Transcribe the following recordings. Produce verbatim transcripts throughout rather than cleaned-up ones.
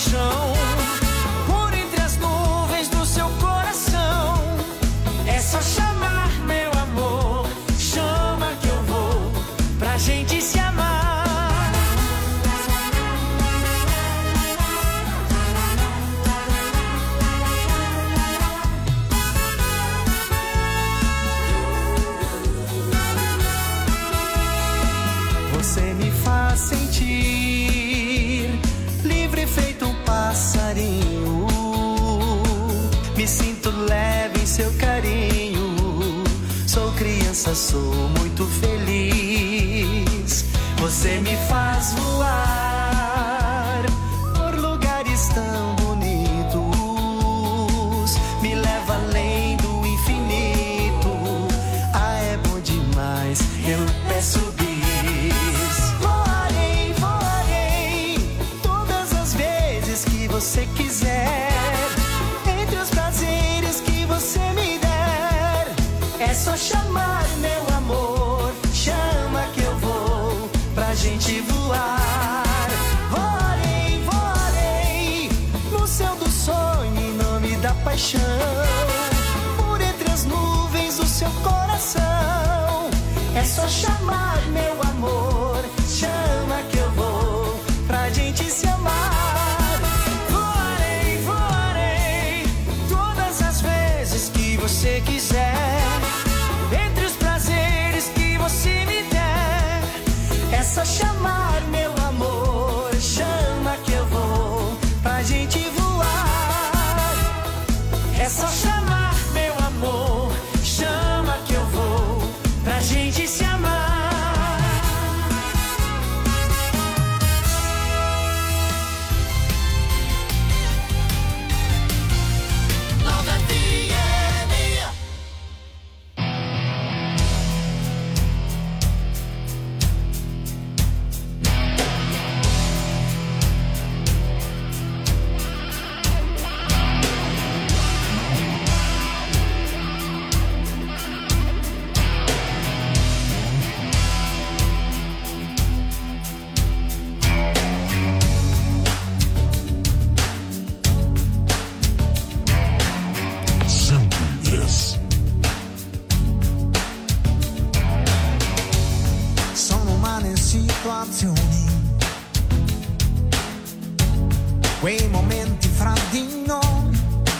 paixão. Por entre as nuvens do seu coração. É só chamar, meu amor. Chama que eu vou pra gente se amar. Você me faz sentir livre feito um passarinho. Me sinto leve em seu carinho. Sou criança, sou muito feliz. Você me faz voar por lugares tão bonitos. Me leva além do infinito. Ah, é bom demais, eu peço bis. Voarei, voarei todas as vezes que você quiser. Entre os prazeres que você me der. É só chamar, meu amor. Chama que eu vou pra gente voar. Voarei, voarei no céu do sonho em nome da paixão. Por entre as nuvens do seu coração. É só chamar, meu amor. Chama que eu vou pra gente se amar. Voarei, voarei todas as vezes que você quiser. Entre os prazeres que você me der. É só chamar, meu amor. Chama que eu vou pra gente voar. É só chamar, meu amor. Chama que eu vou pra gente se amar. Nova F M. Sono umane in situazioni, quei momenti fra di noi,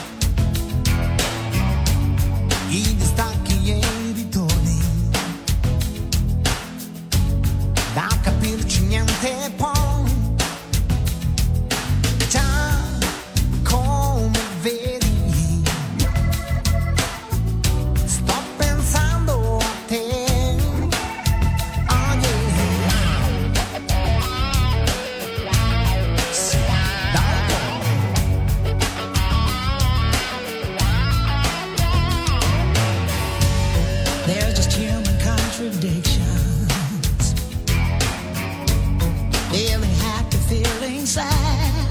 i distacchi e i ritorni, da capirci niente poi, già come vedi, sto pensando a te. They're just human contradictions. Feeling happy, feeling sad.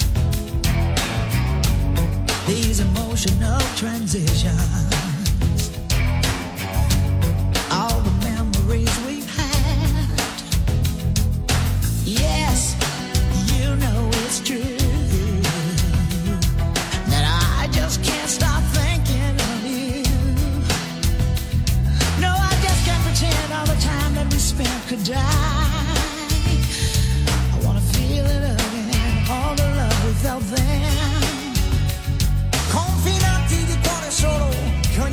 These emotional transitions. All the memories we've had. Yes, you know it's true. That I just can't stop thinking of you. No, I just can't pretend all the time that we spent could die. I wanna feel it again, all the love we felt then. Confinanti di cuore solo, che ogni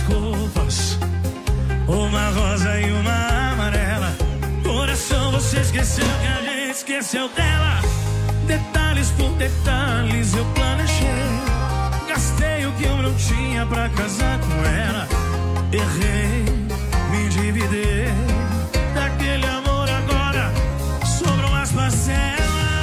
roupas, uma rosa e uma amarela. Coração, você esqueceu que a gente esqueceu dela. Detalhes por detalhes eu planejei. Gastei o que eu não tinha pra casar com ela. Errei, me endividei. Daquele amor agora sobram as parcelas.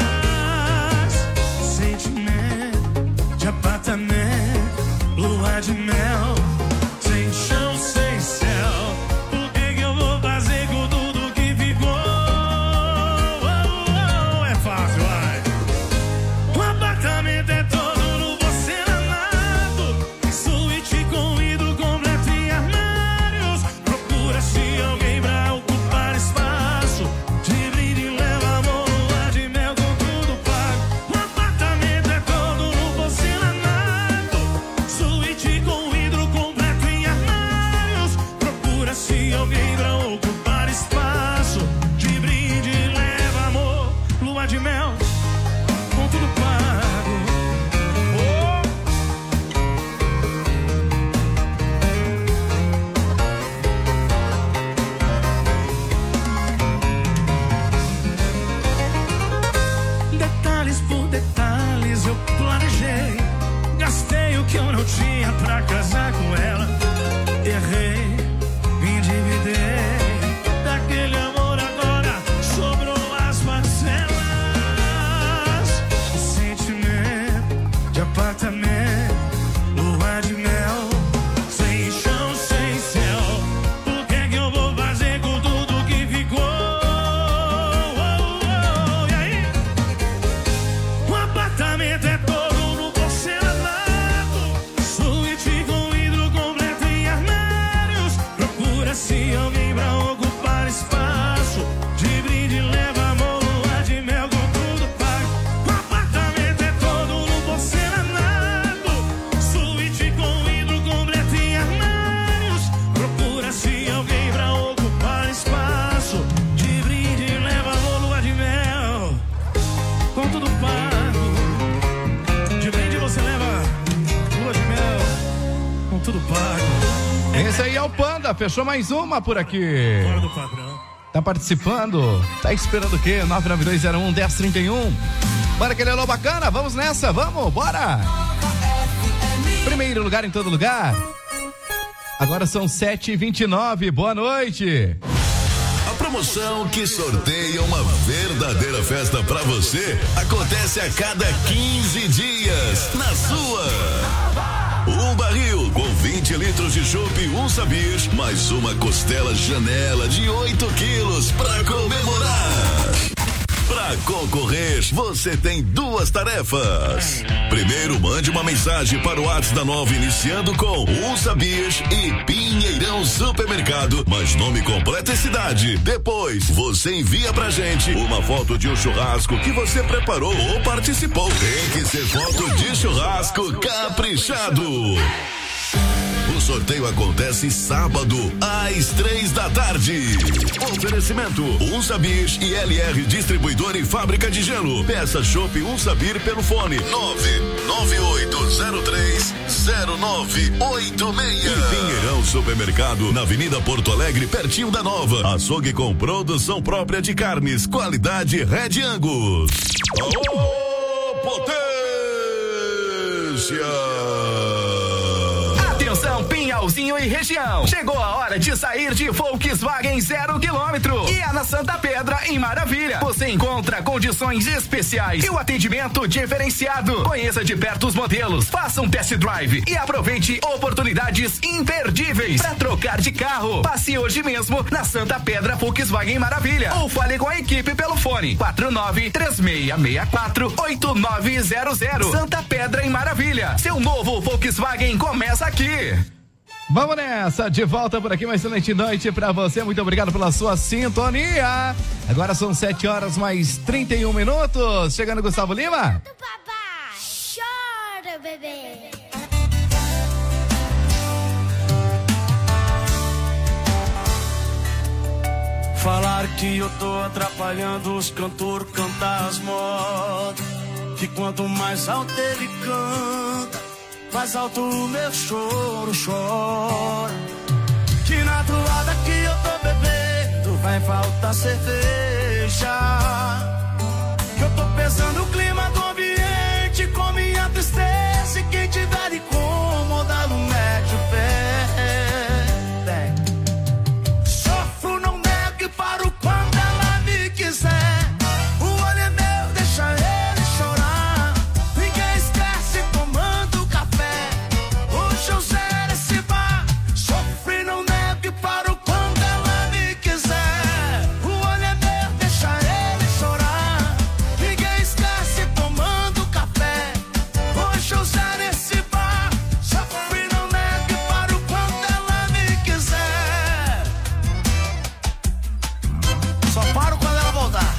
Sentimento de apartamento, lua de mel, sem chão, sem céu. O que que eu vou fazer com tudo que ficou? Oh, oh, oh, é fácil, vai. O apartamento é todo no porcelanato, suíte com vidro completo e armários. Procura-se alguém pra ocupar espaço. De brinde leva amor, lua de mel com tudo pago. O apartamento é todo no porcelanato, suíte com vidro completo e armários. Procura-se alguém pra ocupar espaço. De brinde leva amor, lua de mel com tudo pago. Oh. Detalhes por detalhes eu planejei. Gastei o que eu não tinha pra casar com ela. Errei, me endividei. Daquele amor agora sobrou as parcelas. Sentimento de apartamento, lua de mel, sem chão, sem céu. O que é que eu vou fazer com tudo que ficou? Oh, oh, e aí? O apartamento é todo no porcelanato, suíte com vidro completo e armários. Procura-se alguém pra ocupar espaço. De brinde leva amor, lua de mel com tudo pago. O apartamento é todo no porcelanato, suíte com vidro completo e armários. Procura-se alguém pra ocupar espaço. De brinde leva amor, lua de mel com tudo pago. De brinde você leva lua de mel com tudo pago. Esse aí é o Panda, fechou mais uma por aqui. Fora do padrão. Tá participando? Tá esperando o quê? nove nove dois zero um, um zero três um. Bora, aquele alô bacana, vamos nessa, vamos, bora! Primeiro lugar em todo lugar. Agora são sete e vinte e nove, boa noite. A promoção que sorteia uma verdadeira festa pra você acontece a cada quinze dias na sua. Um barril com vinte litros de chopp, um sabir, mais uma costela Janela de oito quilos pra comemorar. Pra concorrer, você tem duas tarefas. Primeiro, mande uma mensagem para o WhatsApp da Nova iniciando com um sabir e Pinheirão Supermercado, mas nome completo e cidade. Depois, você envia pra gente uma foto de um churrasco que você preparou ou participou. Tem que ser foto de churrasco caprichado. O sorteio acontece sábado, às três da tarde. Oferecimento: Um Sabir e L R Distribuidor e Fábrica de Gelo. Peça chopp Um Sabir pelo fone nove nove oito zero três zero nove oito seis. E Pinheirão Supermercado, na Avenida Porto Alegre, pertinho da Nova. Açougue com produção própria de carnes, qualidade Red Angus. Ô, potência! Atenção, Pinhalzinho e região. Chegou a hora de sair de Volkswagen zero quilômetro. E é na Santa Pedra, em Maravilha. Você encontra condições especiais e o atendimento diferenciado. Conheça de perto os modelos, faça um test drive e aproveite oportunidades imperdíveis para trocar de carro. Passe hoje mesmo na Santa Pedra Volkswagen Maravilha ou fale com a equipe pelo fone quatro nove três seis seis quatro oito nove zero zero. Santa Pedra em Maravilha. Seu novo Volkswagen começa aqui. Vamos nessa, de volta por aqui, uma excelente noite pra você, muito obrigado pela sua sintonia. Agora são sete horas mais trinta e um minutos, chegando Gustavo Lima. Papá, chora, bebê. Falar que eu tô atrapalhando os cantores cantar as modas, que quanto mais alto ele canta, mais alto o meu choro, chora. Que na toada que eu tô bebendo vai faltar cerveja. Que eu tô pesando o clima do ambiente com minha tristeza. E quem tiver incomodado mete o pé. Sofro, não nego e paro quando ela me quiser. O olho é meu, deixa ele chorar. Ninguém esquece tomando café. Hoje eu zero esse bar. Sofro, não nego e paro quando ela me quiser. O olho é meu, deixa ele chorar. Ninguém esquece tomando café. Hoje eu zero esse bar. Sofro, não nego e paro quando ela me quiser. Só paro quando ela voltar.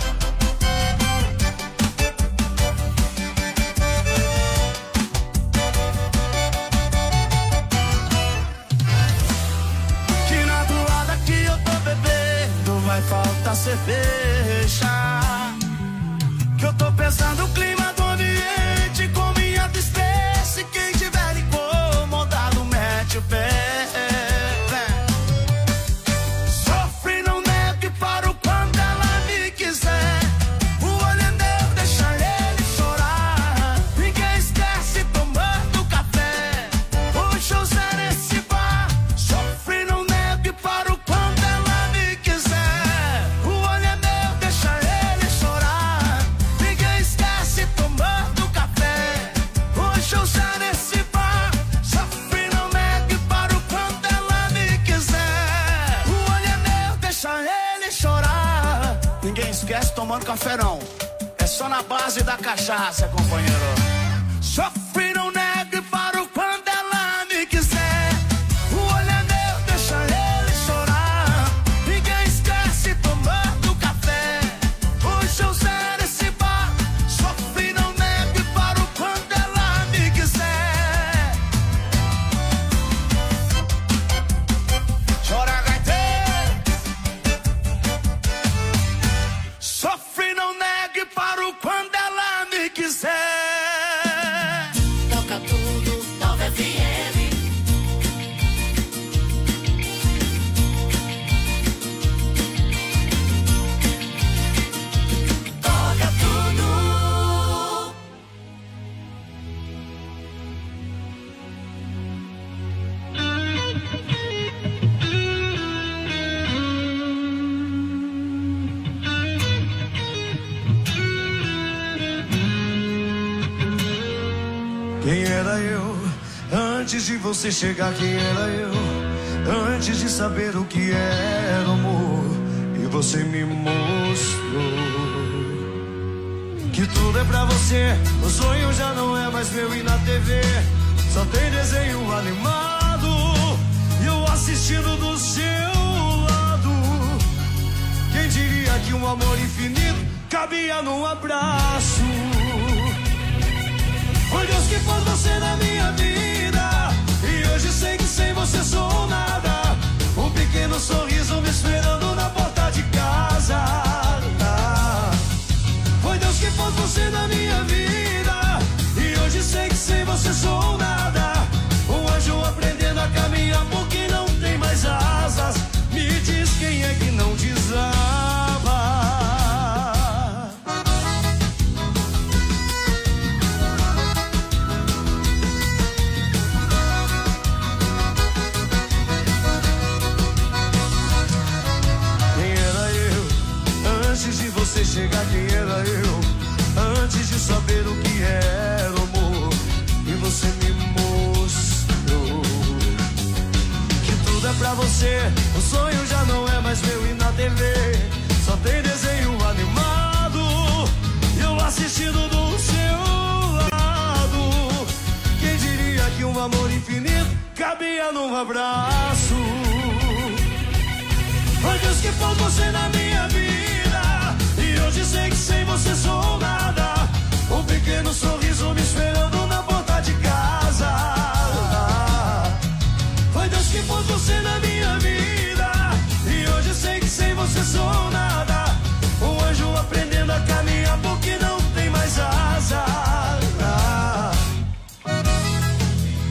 Que na toada que eu tô bebendo vai faltar cerveja. Que eu tô pensando o clima do ambiente com minha tristeza. E quem tiver incomodado mete o pé. Sofre, não nego e paro quando ela me quiser. O olho é meu, deixa ele chorar. Ninguém esquece tomando café. Hoje eu zero esse bar. Sofre, não nego e paro quando ela me quiser. O olho é meu, deixa ele chorar. Ninguém esquece tomando café. Hoje eu zero esse bar. Sofre, não nego e paro quando ela me quiser. O olho é meu, deixa ele chorar. Ninguém esquece tomando café não. É só na base da cachaça, companheiro. Sofre, não nego e paro quando ela me quiser. O olho é meu, deixa ele chorar. Ninguém esquece tomando café. Hoje eu zero esse bar. Sofre, não nego e paro quando ela me quiser. Chora, gaiteiro. Sofre, não nego e paro quando ela me quiser. Toca tudo, nove F M. Toca tudo. Quem era eu antes de você chegar? Quem era eu antes de saber o que era amor? E você me mostrou que tudo é pra você. O sonho já não é mais meu e na T V só tem desenho animado. E eu assistindo do seu lado. Quem diria que um amor infinito cabia num abraço? Foi Deus que pôs você na minha vida. E hoje sei que sem você sou nada. Um pequeno sorriso me esperando na porta de casa. Foi Deus que pôs você na minha vida. E hoje sei que sem você sou nada. Um anjo aprendendo a caminhar porque não tem mais asas. Me diz quem é que não desaba. Antes de você chegar, quem era eu? Antes de saber o que era amor. E você me mostrou que tudo é pra você. O sonho já não é mais meu e na T V só tem desenho animado. E eu assistindo do seu lado. Quem diria que um amor infinito cabia num abraço? Foi Deus que pôs você na minha vida. E hoje sei que sem você sou nada. Um pequeno sorriso me esperando na porta de casa. Foi Deus que pôs você na minha vida. E hoje sei que sem você sou nada. Um anjo aprendendo a caminhar porque não tem mais asa.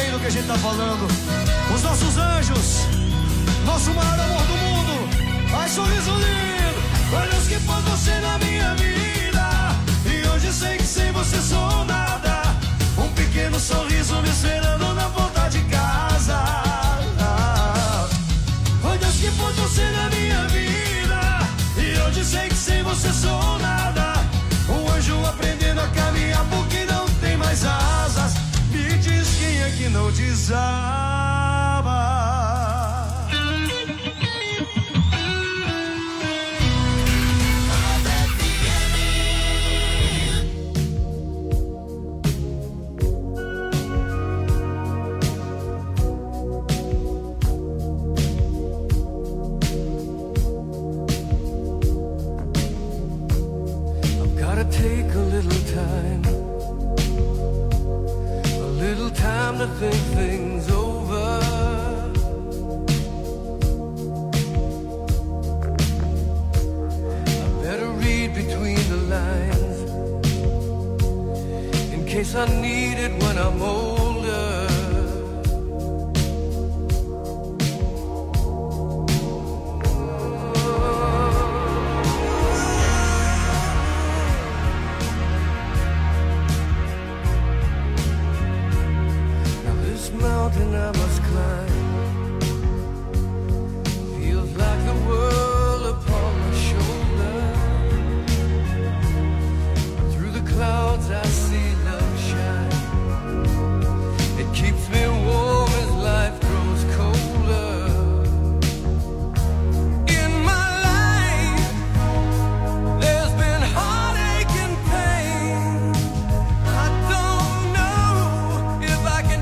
bem do que a gente tá falando. Os nossos anjos, nosso maior amor do mundo. Ai, sorriso lindo, olha os que pôs você na minha vida. E hoje sei que sem você sou nada. Um pequeno sorriso me esperando na porta de casa. Foi Deus que pôs você na minha vida. E hoje sei que sem você sou nada. Um anjo aprendendo a caminhar porque não tem mais asas. Me diz quem é que não desaba. Take a little time, a little time to think things over. I better read between the lines in case I need it when I'm older. Mountain I must climb feels like the world upon my shoulder. Through the clouds I see love shine. It keeps me warm as life grows colder. In my life there's been heartache and pain. I don't know if I can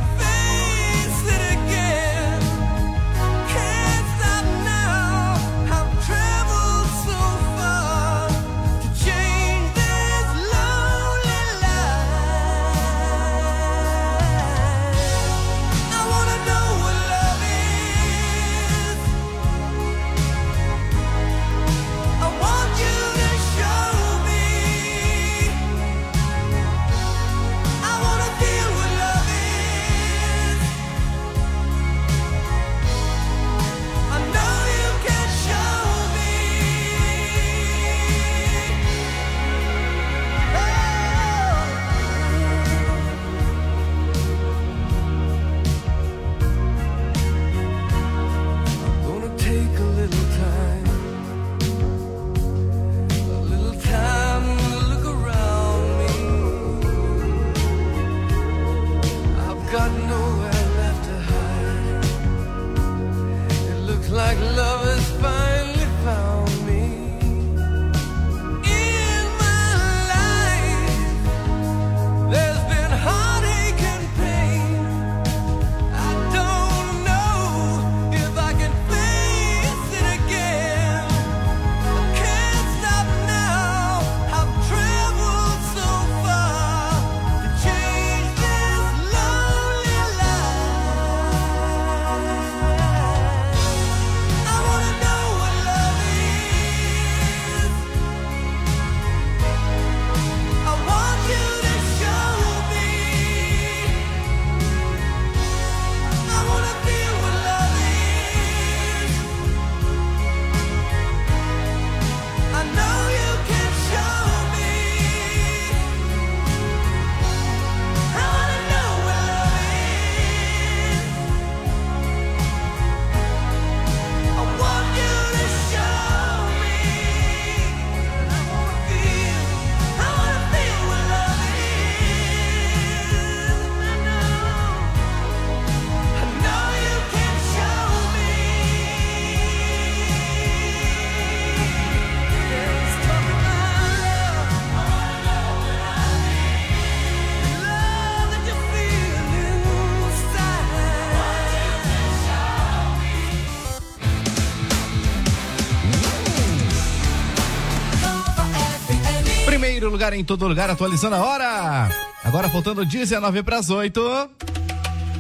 Primeiro lugar em todo lugar, atualizando a hora. Agora faltando dezenove para as oito.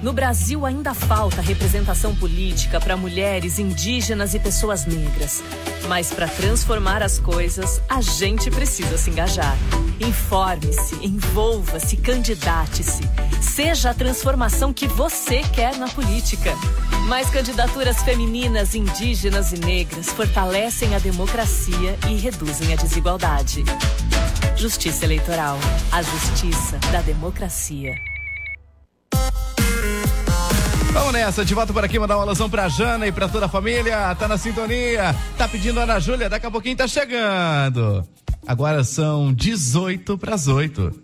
No Brasil ainda falta representação política para mulheres, indígenas e pessoas negras. Mas para transformar as coisas, a gente precisa se engajar. Informe-se, envolva-se, candidate-se. Seja a transformação que você quer na política. Mais candidaturas femininas, indígenas e negras fortalecem a democracia e reduzem a desigualdade. Justiça Eleitoral. A justiça da democracia. Vamos nessa, de volta por aqui, mandar uma alusão pra Jana e pra toda a família, tá na sintonia, tá pedindo a Ana Júlia, daqui a pouquinho tá chegando. Agora são dezoito para as oito.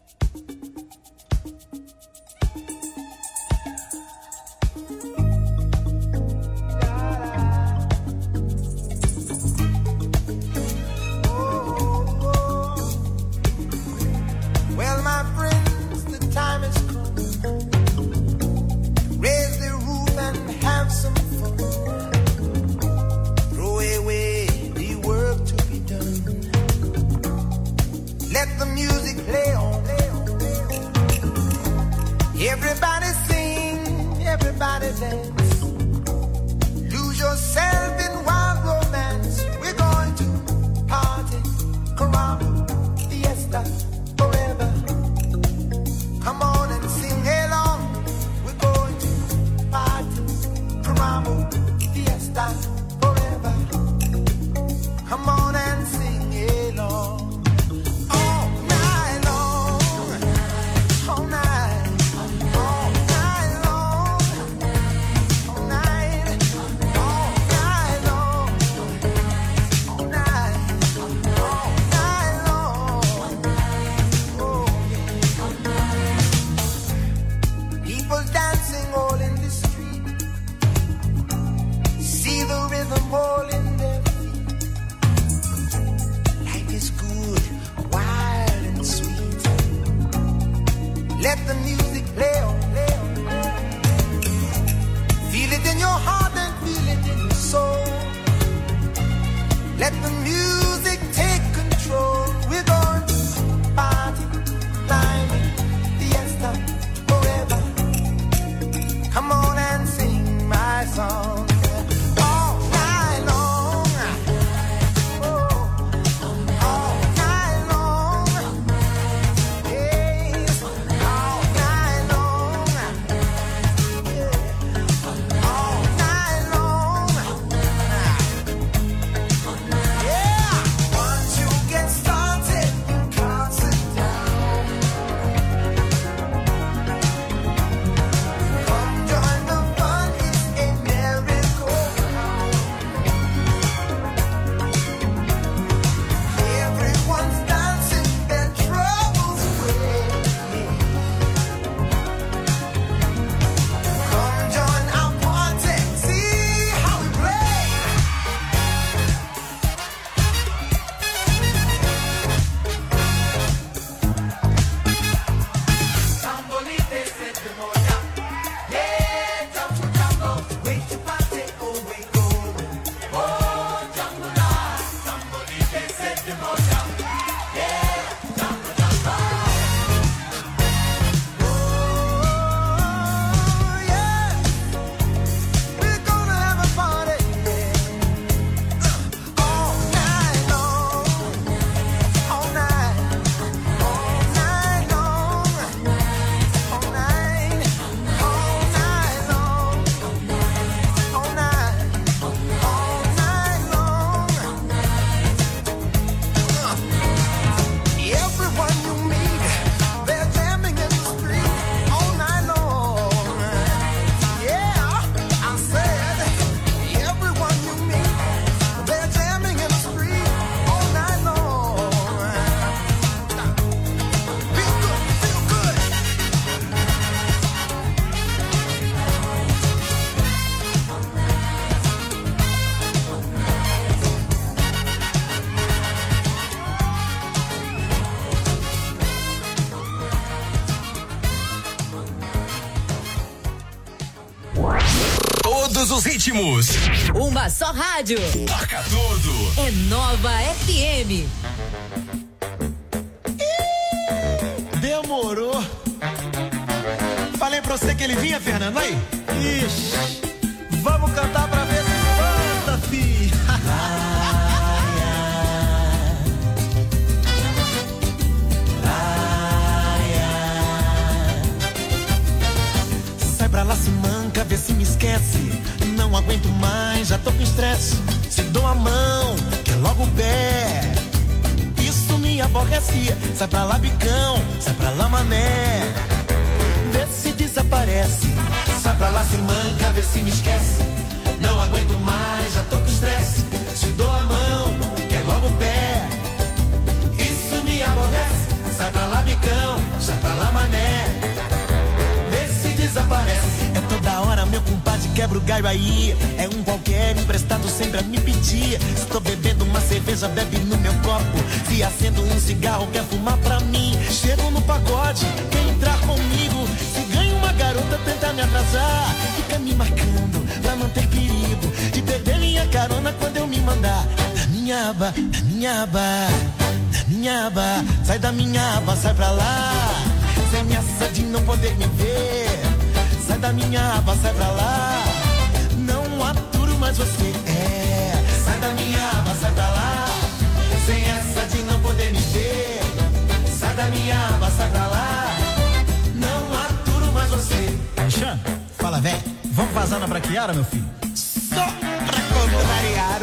Todos os ritmos. Uma só rádio. Toca tudo. É Nova F M. Demorou. Falei pra você que ele vinha, Fernando, aí. Ixi, vamos cantar pra ver se canta, fi. Sai pra lá, se manca, vê se me esquece. Não aguento mais, já tô com estresse. Se dou a mão, quer logo o pé. Isso me aborrece. Sai pra lá, bicão, sai pra lá, mané. Vê se desaparece. Sai pra lá, se manca, vê se me esquece. Não aguento mais, já tô com estresse. Se dou a mão, quer logo o pé. Isso me aborrece. Sai pra lá, bicão, sai pra lá, mané. Vê se desaparece. É toda hora, meu compadre, quebra o galho aí. É um qualquer emprestado sempre a me pedir. Estou bebendo uma cerveja, bebe no meu copo. Se acendo um cigarro, quer fumar pra mim. Chego no pagode, quer entrar comigo. Se ganha uma garota, tenta me atrasar. Fica me marcando, pra não ter perigo de perder minha carona quando eu me mandar. Da minha aba, da minha aba, da minha aba. Sai da minha aba, sai pra lá. Sem ameaça de não poder me ver. Sai da minha aba, sai pra lá. Não aturo mais você, é. Sai da minha aba, sai pra lá. Sem essa de não poder me ver. Sai da minha aba, sai pra lá. Não aturo mais você. Xan, fala, véi. Vamos vazar na braquiara, meu filho? Só pra contrariar.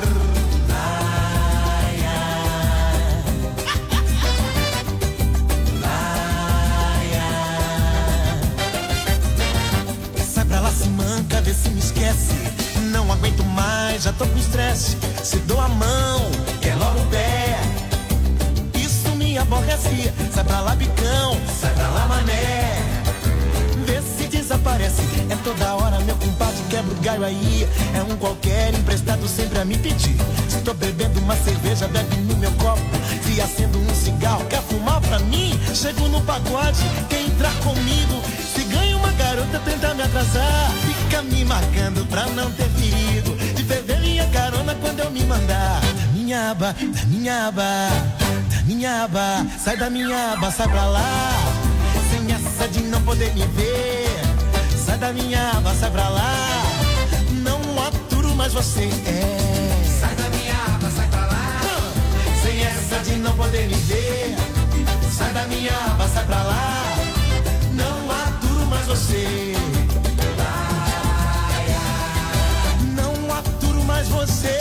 Se manca, vê se me esquece. Não aguento mais, já tô com estresse. Se dou a mão, quer logo o pé. Isso me aborrece. Sai pra lá, bicão, sai pra lá, mané. Vê se desaparece. É toda hora, meu compadre, quebra o galho aí. É um qualquer emprestado sempre a me pedir. Se tô bebendo uma cerveja, bebe no meu copo. Se acendo um cigarro, quer fumar pra mim. Chego no pagode, quer entrar comigo. Se ganha uma garota, tenta me atrasar. Fica me marcando pra não ter perigo de perder minha carona quando eu me mandar. Da minha aba, da minha aba, da minha aba. Sai da minha aba, sai pra lá. Sem essa de não poder me ver. Sai da minha aba, sai pra lá. Não aturo mais você, é. Sai da minha aba, sai pra lá. Sem essa de não poder me ver. Sai da minha aba, sai pra lá. Não aturo mais você. Não aturo mais você.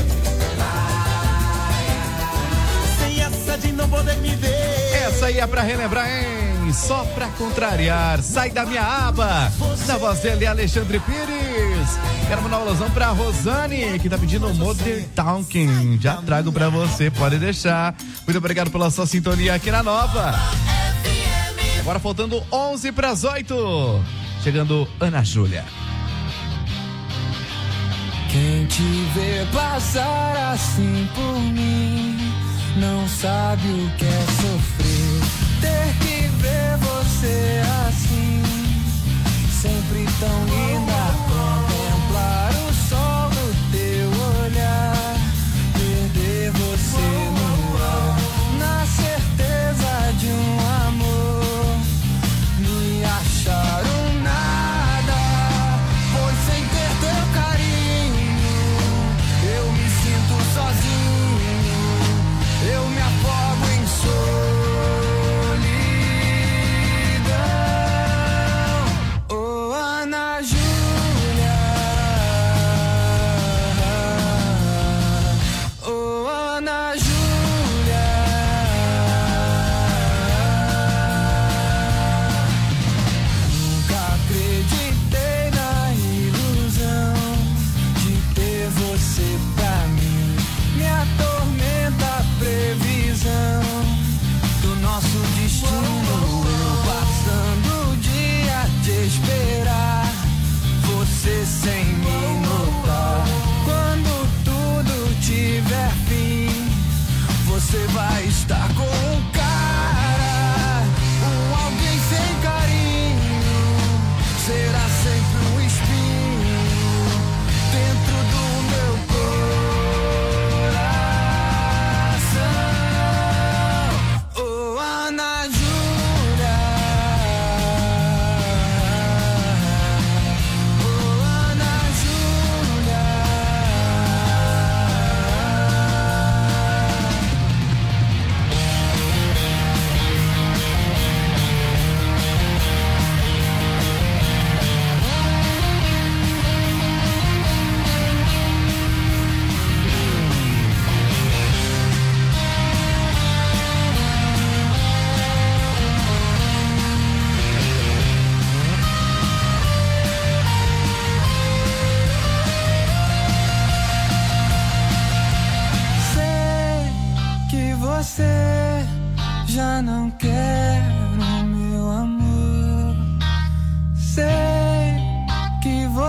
Sem essa de não poder me ver. Essa aí é pra relembrar, hein? Só pra contrariar. Sai da minha aba. Na voz dele, Alexandre Pires. Quero mandar uma alusão pra Rosane, que tá pedindo o Modern Talking. Já trago pra você, pode deixar. Muito obrigado pela sua sintonia aqui na Nova. Agora faltando onze para as oito. Chegando Ana Júlia. Quem te vê passar assim por mim não sabe o que é sofrer. Ter que ver você assim, sempre tão linda. Contemplar o sol no teu olhar, perder você no ar, na certeza de um amor. Me acharam nada, pois sem ter teu carinho eu me sinto sozinho, eu me afogo em solidão. Oh, Ana Júlia.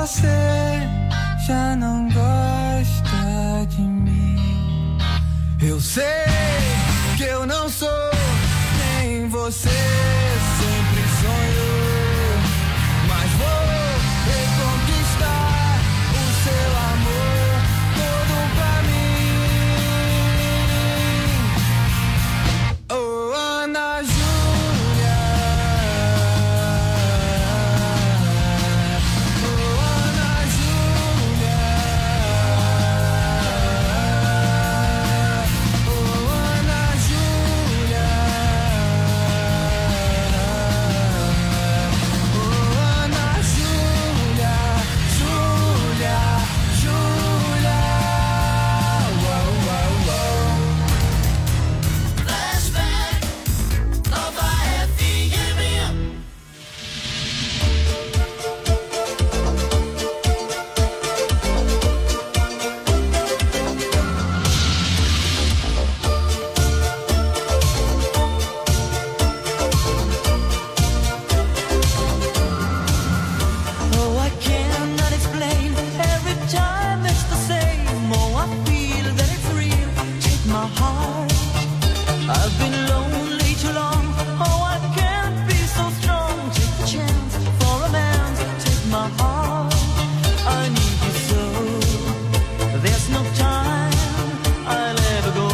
você já não gosta de mim. Eu sei que eu não sou nem você sempre sonhou, mas vou reconquistar o seu amor todo pra mim. Oh, Ana Júlia, oh, Ana Júlia, oh, Ana Júlia, oh, Ana Júlia, Júlia, Júlia, uau, uau, uau. Flashback, Nova F M. Oh, I cannot explain. Every time it's the same. Oh, I feel that it's real. Take my heart. I've been lonely too long. Oh, I can't be so strong. Take the chance for a man. Take my heart. I need you so. There's no time. I'll ever go.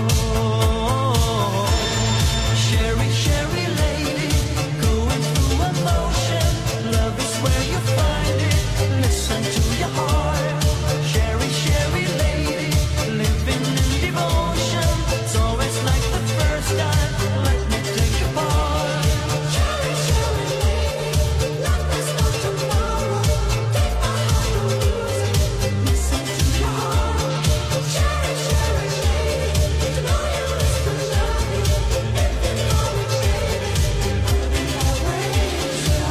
Sherry, Sherry lady, going through emotion. Love is where you find it. Listen to your heart. Sherry, Sherry lady, living in devotion. It's always like the first time. Let me take your part. Sherry, Sherry lady, love is not tomorrow. Take my heart and lose it. Listen to your heart. Sherry, Sherry lady, to know you is to love you. If you know it, baby, I'll raise you.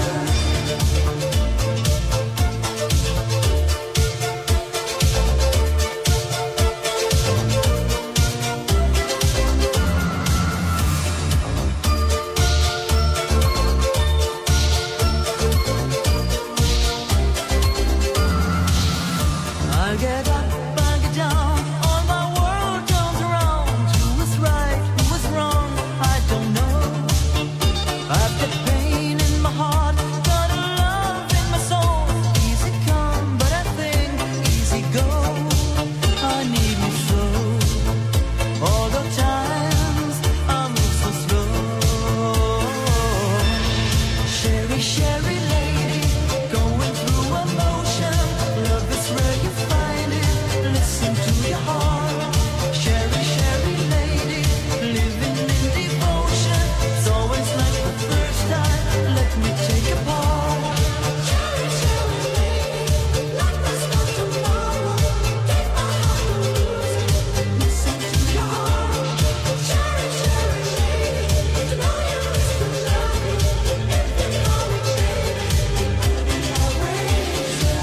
I get up, I get down, all my world turns around. Who is right, who is wrong, I don't know. I've got pain in my heart, got a love in my soul. Easy come, but I think easy go. I need you so. All the times I move so slow. Sherry, Sherry lady, going through emotion. Love is where you find it. Listen to your heart. Sherry, Sherry lady, living in devotion. It's always like the first time. Let me take your part. Sherry, Sherry lady, life is not tomorrow. Take my heart and lose it. Listen to your heart. Sherry, Sherry lady, to know you is to love you. If you know it, baby, I'll raise you.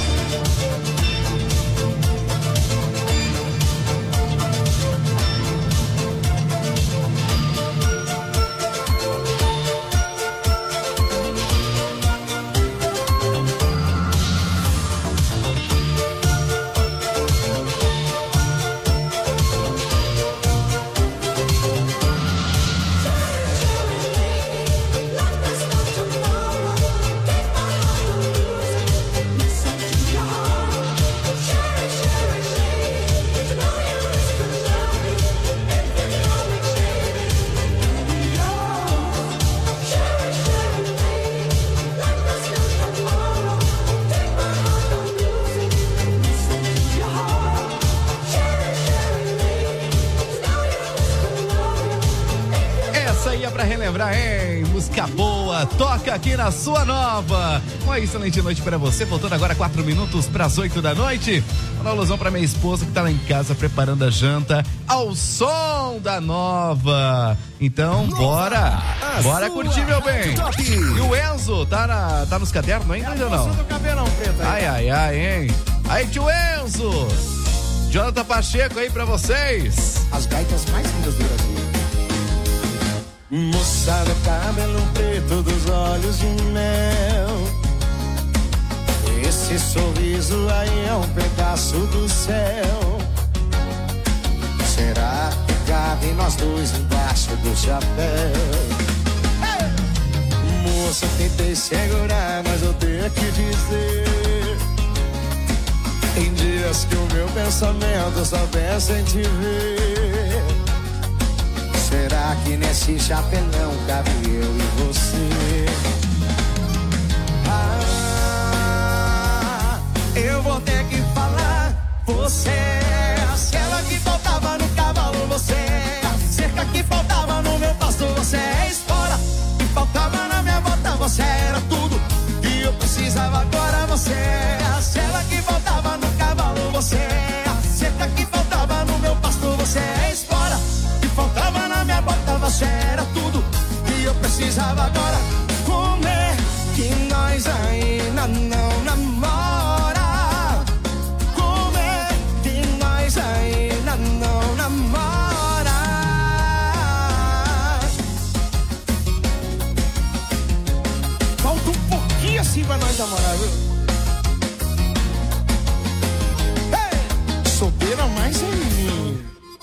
Essa aí é pra relembrar, hein? Música boa, toca aqui na sua nova. Uma excelente noite pra você, voltando agora quatro minutos pras oito da noite. Uma alusão pra minha esposa que tá lá em casa preparando a janta ao som da nova. Então, bora! Bora curtir, meu bem! E o Enzo, tá, na, tá nos cadernos ainda ou não? Do cabelão preto aí. Ai, ai, ai, hein? Aí, tio Enzo! Jonathan Pacheco aí pra vocês. As gaitas mais lindas do Brasil. Moça do cabelo preto, dos olhos de mel. Esse Esse sorriso aí é um pedaço do céu. Será que cabe nós dois embaixo do chapéu? Moça, tentei segurar, mas eu tenho que dizer, tem dias que o meu pensamento só pensa em te ver. Será que nesse chapelão cabe eu e você? Ah, eu vou ter que falar, você é a cela que faltava no cavalo, você é a cerca que faltava no meu pasto, você é a espora que faltava na minha bota, você era tudo que eu precisava agora, você é a cela que faltava no cavalo, você é a cerca que faltava no meu pasto, você é a espora que faltava na minha bota, você era tudo que eu precisava agora. Como é que nós ainda não namora? Como é que nós ainda não namora? Falta um pouquinho assim pra nós namorar, viu? Hey! Solteira mais em mim.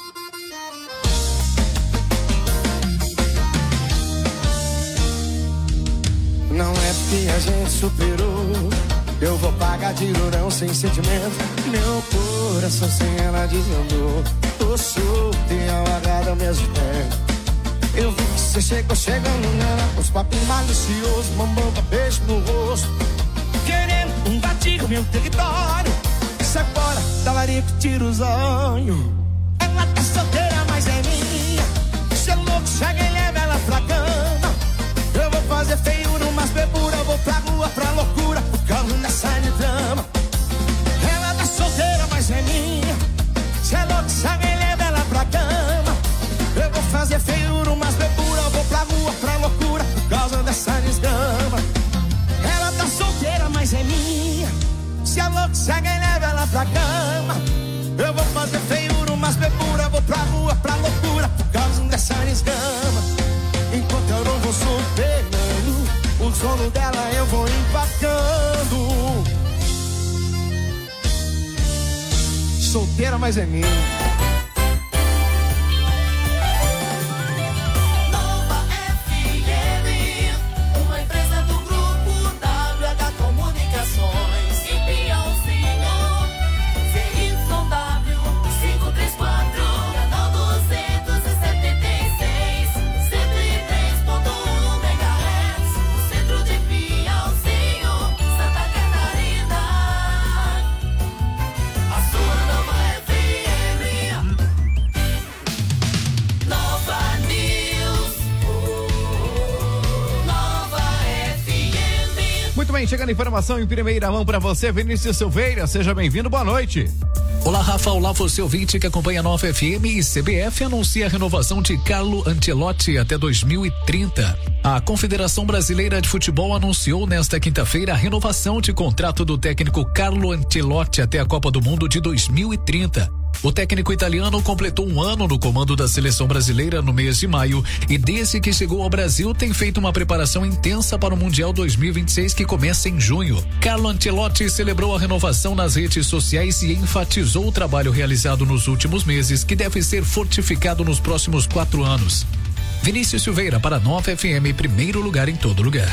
Não é porque a gente superou, eu vou pagar de durão sem sentimento. Meu coração sem ela desandou. Tô solto e amarrado ao mesmo tempo. Eu vi que você chegou chegando nela, os papinhos maliciosos, mamando beijo no rosto, querendo invadir o meu território. Sai fora, dá larico, tira os olhos. Ela tá solteira, mas é minha. Cê é louco, chega e leva ela pra cama. Eu vou fazer feiura, umas beburas, eu vou pra rua, pra loucura, por causa dessa drama. Ela tá solteira, mas é minha. Cê é louco, chega e leva ela pra cama. Eu vou fazer feiura, umas beburas, eu vou pra rua, pra loucura, por causa dessa desgrama. Ela tá solteira, mas é minha. Se é louco, chega e leva ela pra cama. Eu vou fazer feiura, umas beburas, eu vou pra rua, pra loucura, por causa dessa desgrama. Enquanto eu não vou superando, o sono dela eu vou empacando. Solteira, mas é minha. Nova F M, uma empresa do grupo W H Comunicações. Em Piauzinho, C Y W quinhentos e trinta e quatro, canal duzentos e setenta e seis, cento e três ponto um megahertz, centro de Piauzinho, Santa Catarina. A sua Nova F M. Nova News. Nova F M. Muito bem, chegando a informação em primeira mão pra você, Vinícius Silveira, seja bem-vindo, boa noite. Olá, Rafa, olá você ouvinte que acompanha a Nova F M. E C B F anuncia a renovação de Carlo Ancelotti até dois mil e trinta. A Confederação Brasileira de Futebol anunciou nesta quinta-feira a renovação de contrato do técnico Carlo Ancelotti até a Copa do Mundo de dois mil e trinta. O técnico italiano completou um ano no comando da seleção brasileira no mês de maio e desde que chegou ao Brasil tem feito uma preparação intensa para o Mundial dois mil e vinte e seis que começa em junho. Carlo Ancelotti celebrou a renovação nas redes sociais e enfatizou o trabalho realizado nos últimos meses que deve ser fortificado nos próximos quatro anos. Vinícius Silveira para Nova F M, primeiro lugar em todo lugar.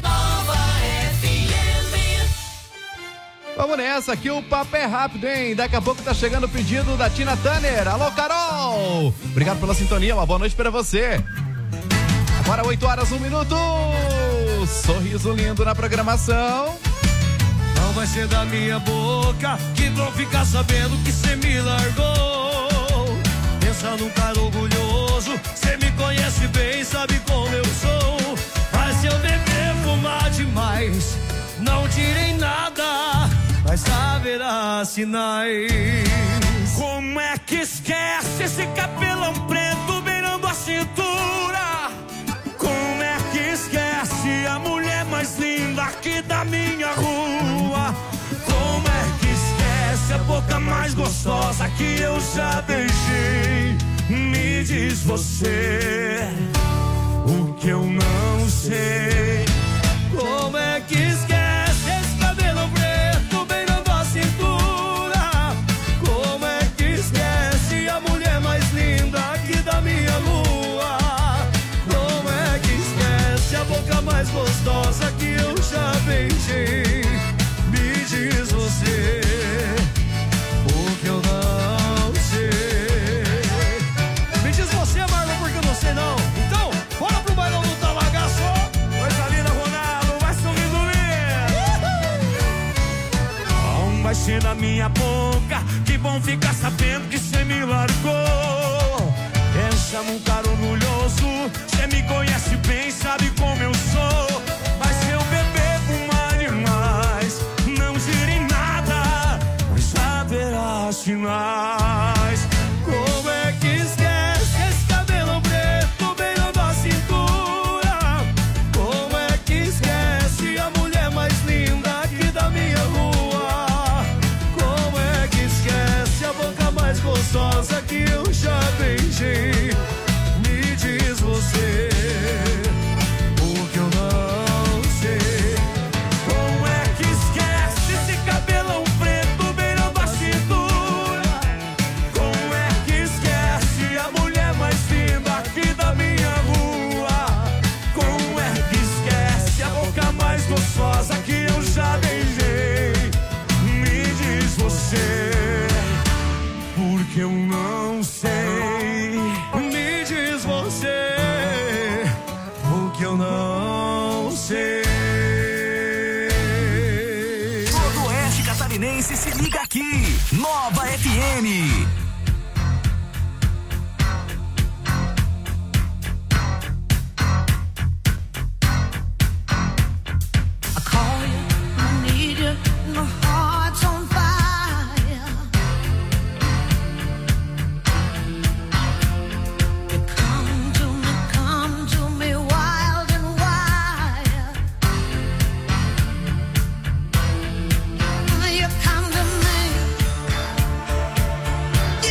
Vamos nessa, aqui o papo é rápido, hein? Daqui a pouco tá chegando o pedido da Tina Turner. Alô, Carol! Obrigado pela sintonia, uma boa noite pra você. Agora oito horas, um minuto. Sorriso lindo na programação. Não vai ser da minha boca que vão ficar sabendo que cê me largou. Pensa num cara orgulhoso, cê me conhece bem, sabe como eu sou. Mas se eu beber, fumar demais, não tirei nada, mas haverá sinais. Como é que esquece esse cabelão preto beirando a cintura? Como é que esquece a mulher mais linda aqui da minha rua? Como é que esquece a boca mais gostosa que eu já beijei? Me diz você o que eu não sei. Como é que esquece esse cabelo preto vai ser da minha boca. Que bom ficar sabendo que cê me largou. Pensa num cara orgulhoso, cê me conhece bem, sabe como eu sou. Mas se eu beber fumar demais, não direi nada, mas haverá sinais. Como é que esquece esse cabelo preto beirando a cintura? Como é que esquece a mulher mais linda aqui da minha rua? Como é que esquece a boca mais gostosa que eu já beijei? Me diz você, porque eu não sei. Como é que esquece esse cabelão preto beirando a cintura? Como é que esquece a mulher mais linda aqui da minha rua? Como é que esquece a boca mais gostosa que eu já beijei? Me diz você, porque eu não sei. Me diz você, porque eu não sei. Todo oeste catarinense se liga aqui. Nova F M. I call you, I need you, my heart's on fire. You come to me, come to me wild and wild. You come to me,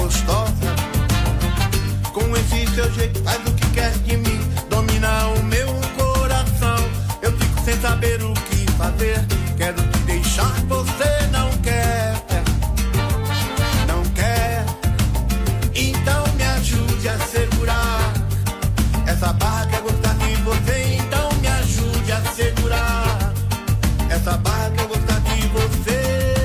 gostosa. Com esse seu jeito faz o que quer de mim, domina o meu coração. Eu fico sem saber o que fazer, quero te deixar, você não quer. Não quer, então me ajude a segurar essa barra que é gostar de você, então me ajude a segurar essa barra que é gostar de você.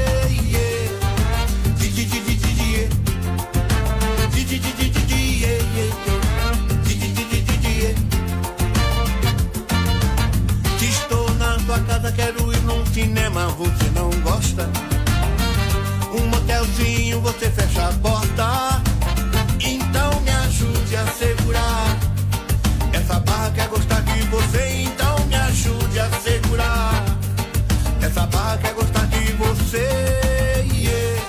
Quero ir num cinema, você não gosta? Um motelzinho, você fecha a porta. Então me ajude a segurar essa barra quer gostar de você. Então me ajude a segurar essa barra quer gostar de você. Yeah.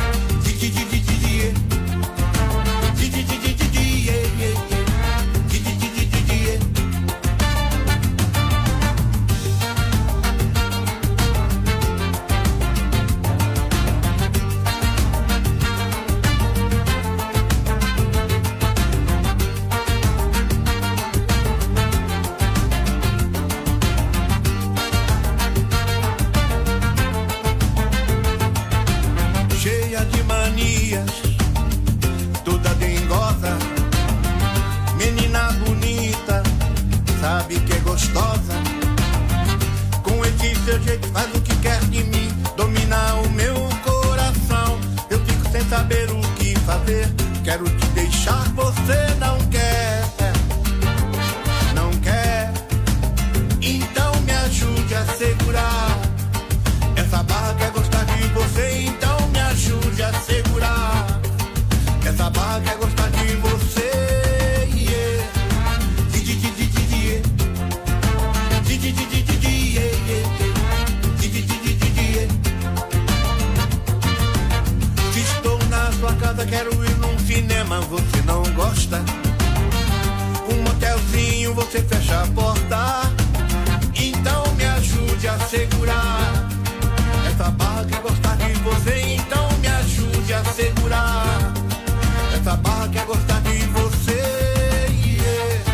Toda dengosa, menina bonita, sabe que é gostosa. Com esse seu jeito faz o que quer de mim, domina o meu coração. Eu fico sem saber o que fazer, quero te deixar, você não quer. Não quer, então me ajude a segurar essa barra quer gostar de você. Então me ajude a segurar essa barra quer gostar de você. Yeah. Se estou na sua casa, quero ir num cinema, você não gosta? Um motelzinho, você fecha a porta. Então me ajude a segurar essa barra quer gostar de você. Então me ajude a segurar essa barra quer gostar de você. Yeah.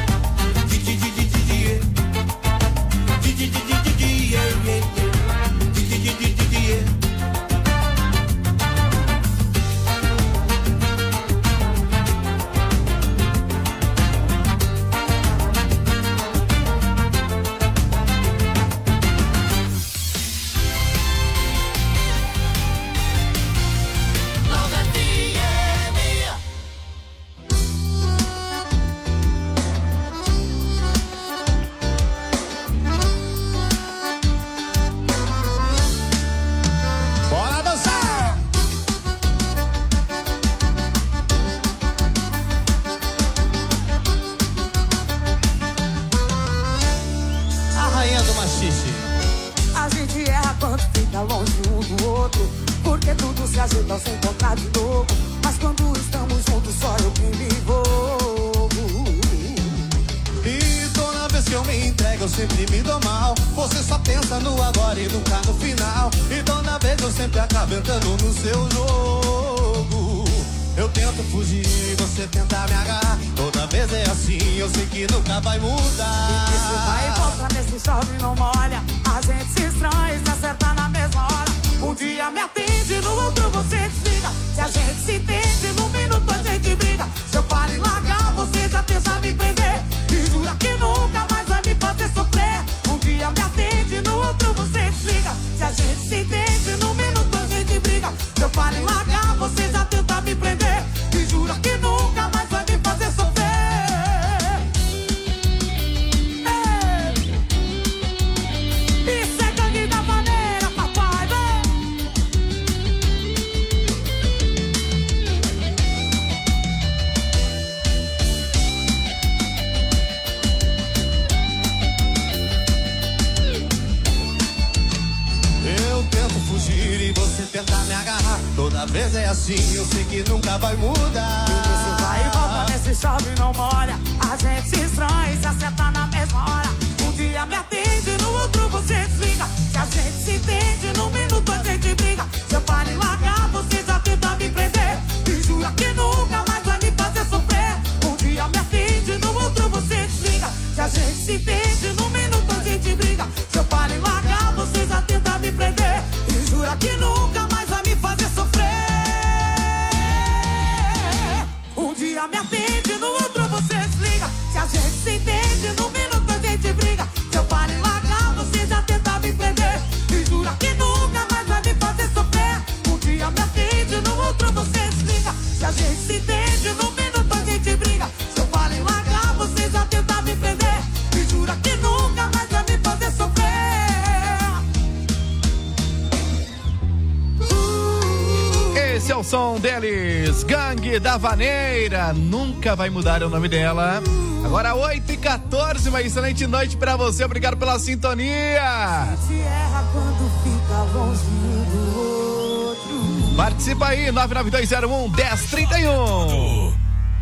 A gente erra quando fica longe um do outro, porque tudo se ajeita ao se encontrar de novo. Mas quando estamos juntos só eu quem me envolvo. E toda vez que eu me entrego eu sempre me dou mal. Você só pensa no agora e nunca no final. E toda vez eu sempre acabo entrando no seu jogo. Eu tento fugir e você tenta me agarrar. Toda vez é assim, eu sei que nunca vai mudar. E isso vai e volta, nesse chove não molha. A gente se estranha e se acerta na mesma hora. Um dia me atende, no outro você desliga. Se a gente se entende, num minuto a gente briga. Se eu paro em largar, você já pensa me prender. E jura que nunca mais vai me fazer sofrer. Um dia me atende, no outro você desliga. Se a gente se entende, num minuto a gente briga. Se eu paro em largar, você já tenta me prender. E jura que nunca mais vai me fazer sofrer. Isso é gangue da maneira, papai, vem. Eu tento fugir e você tenta me agarrar. Toda vez é assim, eu sei que nunca vai mudar. E isso vai e volta, nesse chove não molha. A gente se estranha e se acerta na mesma hora. Um dia me atende, no outro você desliga. Se a gente se entende, num minuto a gente briga. Se eu paro em largar, você já tenta me prender. E jura que nunca o som deles, Gangue da Vaneira, nunca vai mudar o nome dela. Agora oito e quatorze, uma excelente noite pra você, obrigado pela sintonia. Se erra quando fica longe do outro. Participa aí, nove nove dois zero um, um zero três um.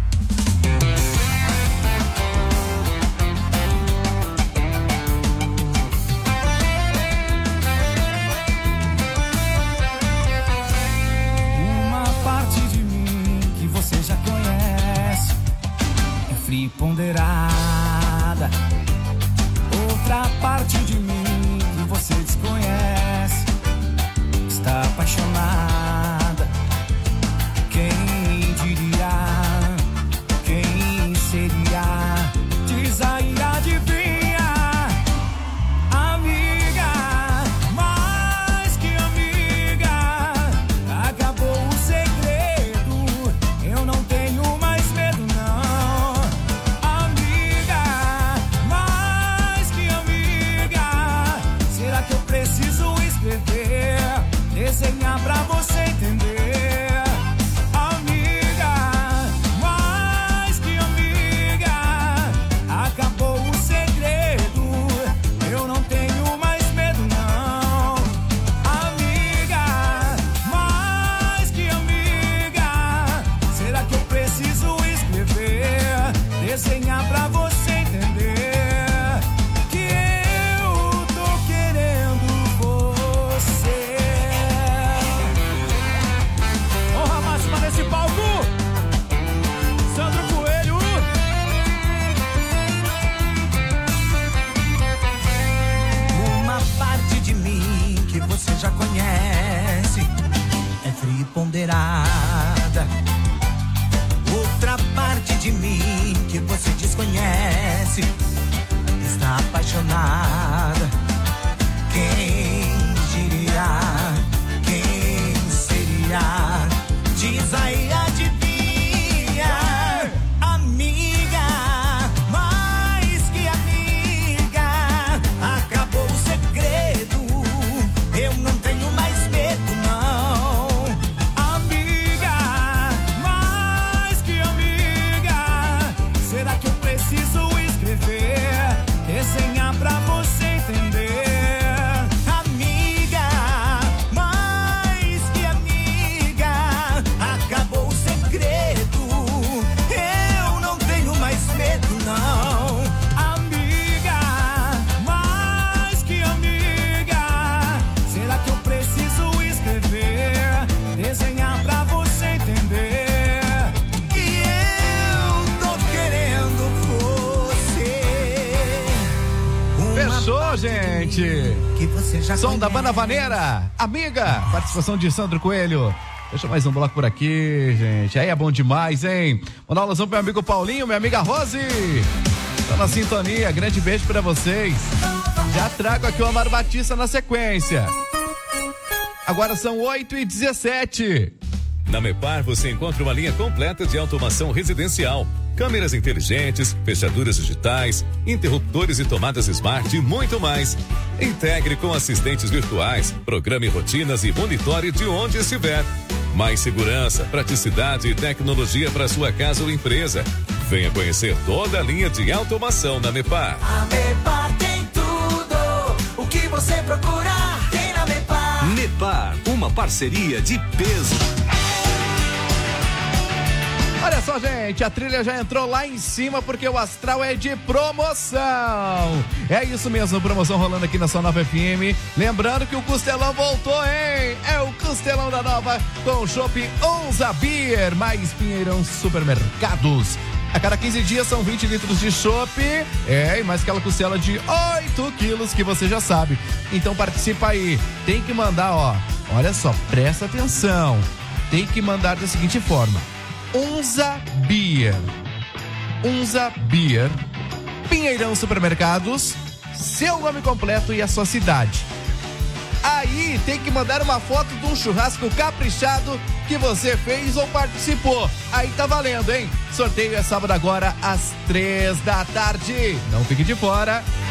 Ponderada, outra parte de mim que você desconhece está apaixonada. Quem diria? Quem seria? Diz aí, adivinha, amiga, mais que amiga. Acabou o segredo, eu não tenho mais medo não. Desenhar pra você entender, amiga, mais que amiga. Acabou o segredo, eu não tenho mais medo não. Amiga, mais que amiga. Será que eu preciso escrever, desenhar pra você entender? Você já conhece, é fria e ponderada. Outra parte de mim que você desconhece está apaixonada. Quem diria? Quem seria? Diz aí, adivinha, amiga, mais que amiga. Acabou o segredo, eu não tenho mais medo não. Amiga, mais que amiga. Será que eu preciso escrever, desenhar pra você entender? Amiga, mais que amiga. Acabou o segredo, eu não tenho mais medo não. Amiga, mais que amiga. Será que eu preciso escrever, desenhar pra você entender? Que eu tô querendo você. Fechou, gente. Que você já Som conhece. da Banda Vaneira, amiga, participação de Sandro Coelho. Deixa mais um bloco por aqui, gente. Aí é bom demais, hein? Mandar um alusão pro meu amigo Paulinho, minha amiga Rose. Tá na sintonia, grande beijo pra vocês. Já trago aqui o Amaro Batista na sequência. Agora são oito e dezessete. Na Mepar você encontra uma linha completa de automação residencial. Câmeras inteligentes, fechaduras digitais, interruptores e tomadas smart e muito mais. Integre com assistentes virtuais, programe rotinas e monitore de onde estiver. Mais segurança, praticidade e tecnologia para sua casa ou empresa. Venha conhecer toda a linha de automação na Mepar. A Mepar tem tudo o que você procura, tem na Mepar. Mepar, uma parceria de peso. Olha só, gente, a trilha já entrou lá em cima porque o astral é de promoção. É isso mesmo, promoção rolando aqui na sua Nova F M. Lembrando que o Costelão voltou, hein? É o Costelão da Nova com o Chopp Onza Beer, mais Pinheirão Supermercados. A cada quinze dias são vinte litros de chopp. É, e mais aquela costela de oito quilos que você já sabe. Então participa aí. Tem que mandar, ó. Olha só, presta atenção. Tem que mandar da seguinte forma: Onza Beer. Onza Beer. Pinheirão Supermercados. Seu nome completo e a sua cidade. Aí tem que mandar uma foto de um churrasco caprichado que você fez ou participou. Aí tá valendo, hein? Sorteio é sábado agora às três da tarde. Não fique de fora.